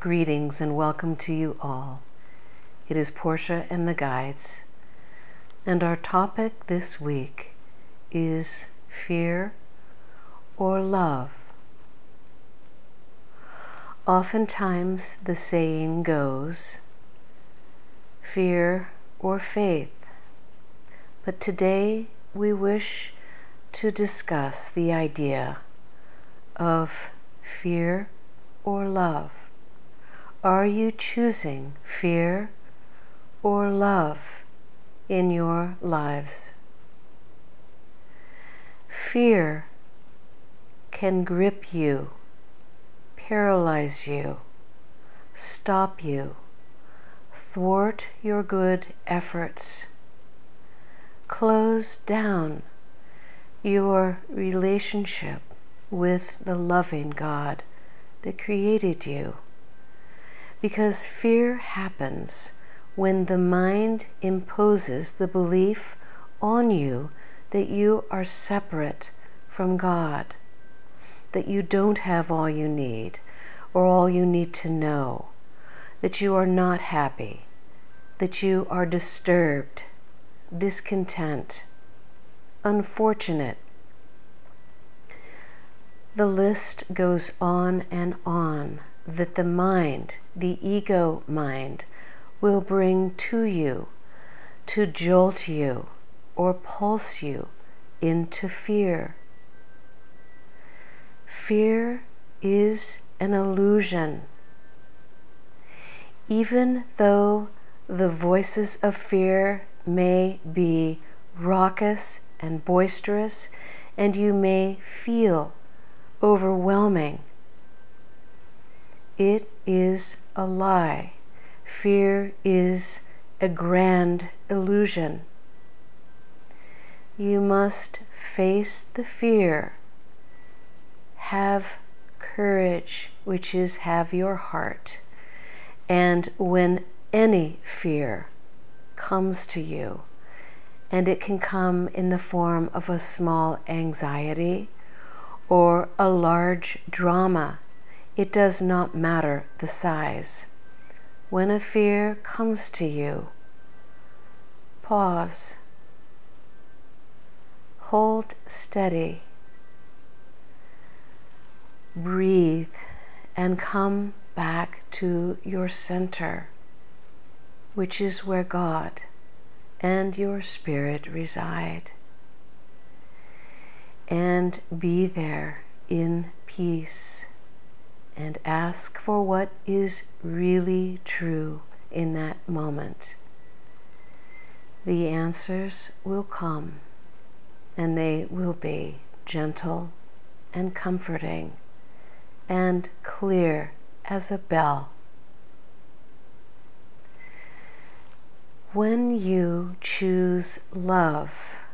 Greetings and welcome to you all. It is Portia and the Guides, and our topic this week is fear or love. Oftentimes the saying goes, fear or faith, but today we wish to discuss the idea of fear or love. Are you choosing fear or love in your lives? Fear can grip you, paralyze you, stop you, thwart your good efforts, close down your relationship with the loving God that created you. Because fear happens when the mind imposes the belief on you that you are separate from God, that you don't have all you need or all you need to know, that you are not happy, that you are disturbed, discontent, unfortunate. The list goes on and on that the mind, the ego mind, will bring to you to jolt you or pulse you into fear. Fear is an illusion. Even though the voices of fear may be raucous and boisterous, and you may feel overwhelming, it is a lie. Fear is a grand illusion. You must face the fear. Have courage, which is have your heart. And when any fear comes to you, and it can come in the form of a small anxiety or a large drama, it does not matter the size. When a fear comes to you, pause, hold steady, breathe, and come back to your center, which is where God and your spirit reside. And be there in peace and ask for what is really true in that moment. The answers will come, and they will be gentle and comforting and clear as a bell. When you choose love,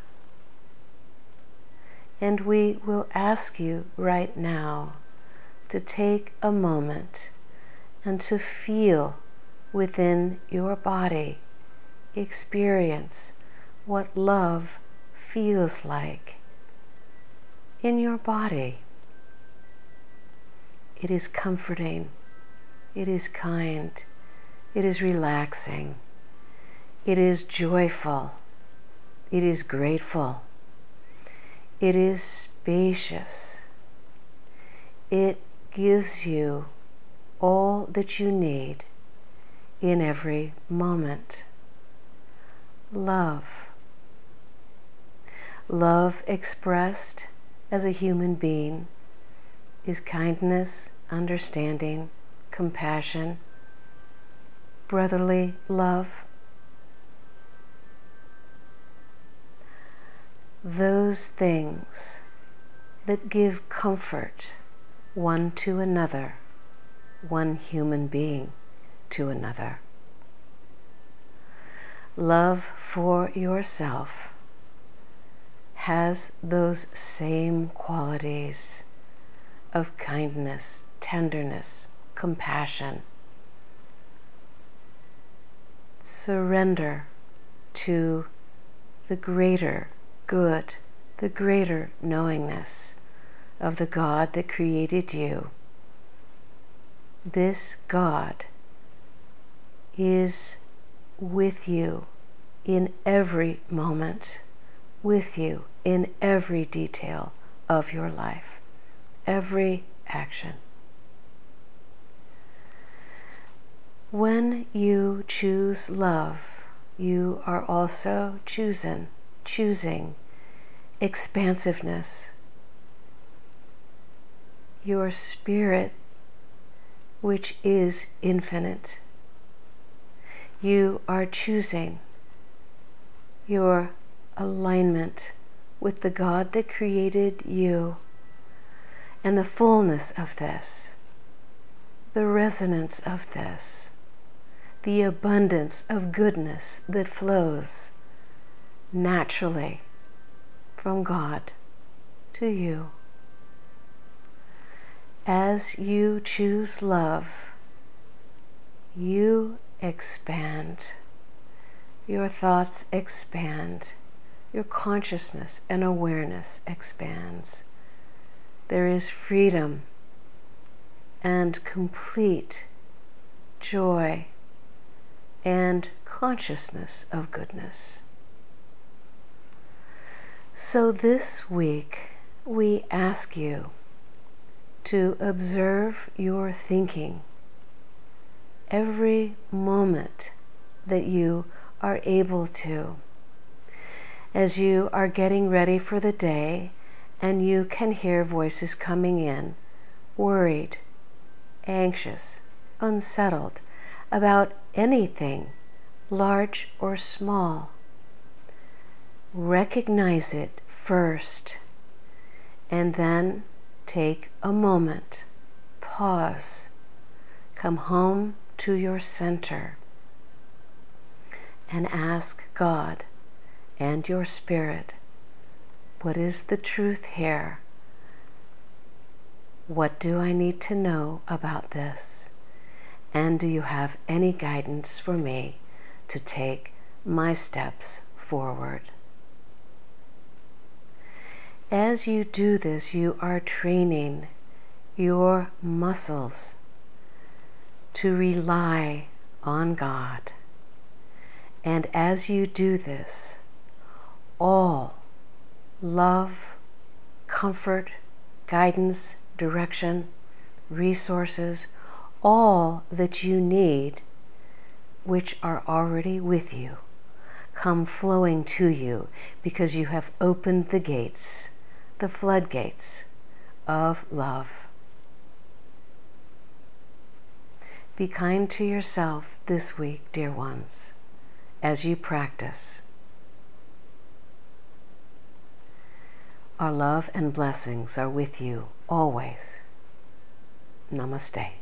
and we will ask you right now to take a moment and to feel within your body, experience what love feels like in your body. It is comforting, it is kind, it is relaxing, it is joyful, it is grateful, it is spacious. It gives you all that you need in every moment. Love. Love expressed as a human being is kindness, understanding, compassion, brotherly love. Those things that give comfort one to another, one human being to another. Love for yourself has those same qualities of kindness, tenderness, compassion. Surrender to the greater good, the greater knowingness of the God that created you. this God is with you in every moment, with you in every detail of your life, every action. When you choose love, you are also choosing expansiveness. Your spirit, which is infinite. You are choosing your alignment with the God that created you, and the fullness of this, the resonance of this, the abundance of goodness that flows naturally from God to you. As you choose love, you expand. Your thoughts expand. Your consciousness and awareness expands. There is freedom and complete joy and consciousness of goodness. So this week, we ask you to observe your thinking every moment that you are able to. As you are getting ready for the day and you can hear voices coming in, worried, anxious, unsettled about anything, large or small, recognize it first, and then take a moment, pause, come home to your center, and ask God and your spirit, what is the truth here? What do I need to know about this? And do you have any guidance for me to take my steps forward? As you do this, you are training your muscles to rely on God. And as you do this, all love, comfort, guidance, direction, resources, all that you need, which are already with you, come flowing to you because you have opened the gates, the floodgates of love. Be kind to yourself this week, dear ones, as you practice. Our love and blessings are with you always. Namaste.